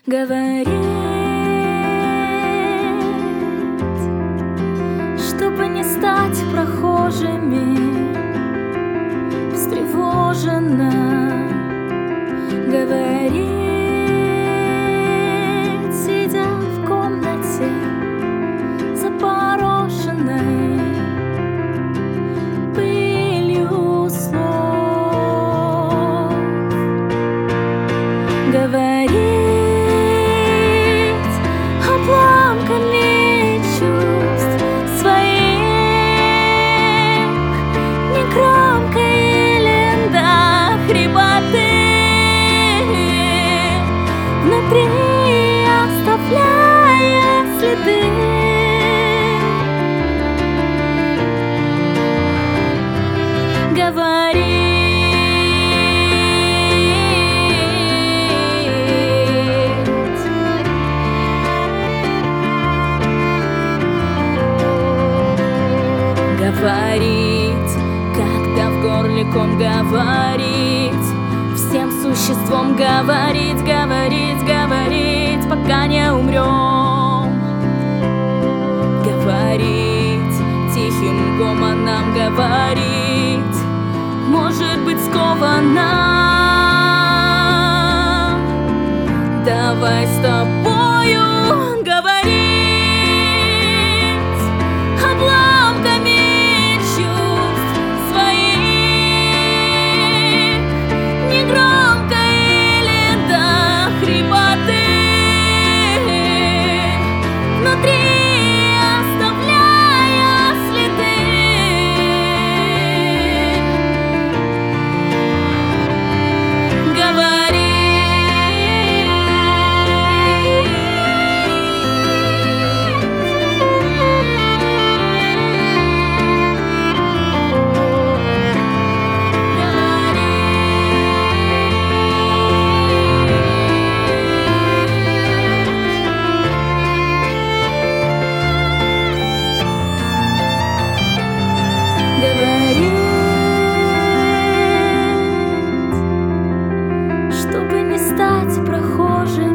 говорить, чтобы не стать прохожими, встревоженно говорить, сидя в комнате запорошенной пылью слов, говорить обламками чувств своих, негромко или до хрипоты, внутри оставляя следы. Говорить, когда в горле ком, говорить, всем существом говорить, говорить, говорить, пока не умрем. Говорить, тихим гомоном говорить, может быть скованно. Давай с тобою говорить обламками чувств своих, негромко или до хрипоты, внутри оставляя следы. Чтобы не стать прохожим,